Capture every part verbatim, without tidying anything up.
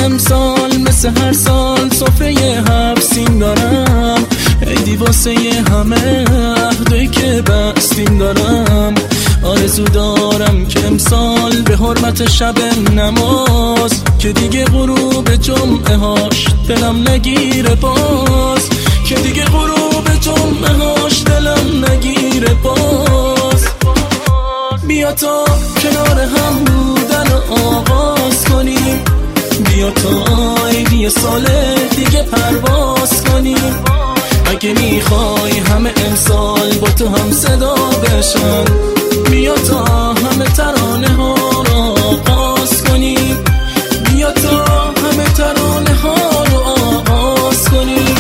امسال مثل هر سال سفره هفت سین دارم، عیدی واسه همه عهدی که بستیم دارم. آرزو دارم که امسال به حرمت شب نماز که دیگه غروب جمعه هاش دلم نگیره باز، که دیگه غروب جمعه هاش دلم نگیره باز. بیا تا کنار هم بودن آغاز کنیم، بیا تا عیدی سال دیگه پرواز کنیم. اگه میخوای همه امسال با تو هم صدا بشن، بیا تا همه ترانه ها رو آغاز کنیم، بیا تا همه ترانه ها رو آغاز کنیم.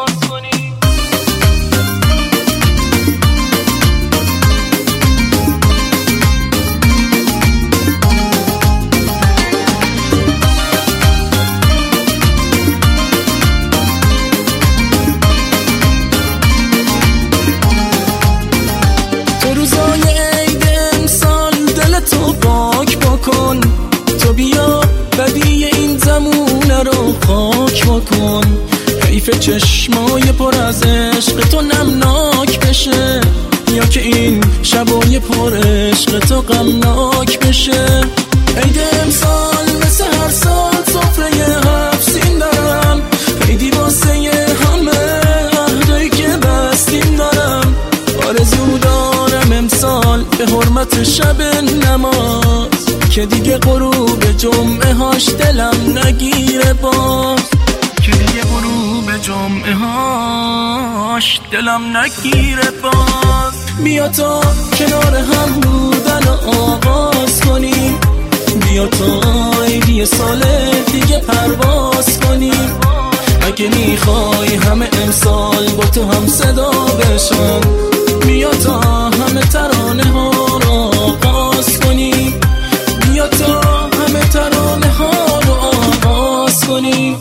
تو بیا بدی این زمونه رو خاک بکن، حیف چشمای پر از عشق تو نمناک بشه، یا که این شبای پر عشق تو غمناک بشه. عید امسال مثل هر سال سفره هفت سین دارم، عیدی واسه همه عهدی که بستیم دارم. آرزو دارم امسال به حرمت شب نماز که دیگه غروب جمعه هاش دلم نگیره باز، که دیگه غروب جمعه هاش دلم نگیره باز. بیا تا کنار هم بودن آغاز کنیم، بیا تا عیدی سال دیگه پرواز کنیم. اگه میخوای همه امسال با تو هم صدا بشن، بیا تا همه ترانه ها رو آغاز کنیم، بیا تا همه ترانه ها رو آغاز کنیم.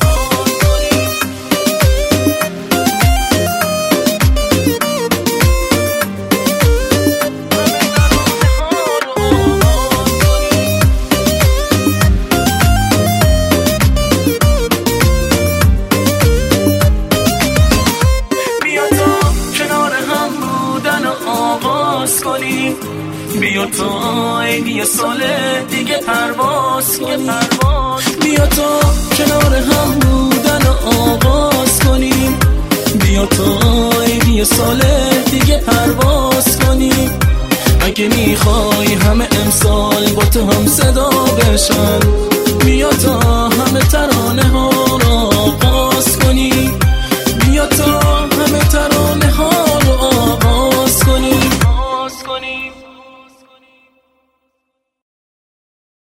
بیا تا عیدی سال دیگه پرواز کنیم، بیا تا کنار هم بودن آغاز کنیم، بیا تا عیدی سال دیگه پرواز کنیم. اگه میخوای همه امسال با تو هم صدا بشن، بیا تا همه ترانه ها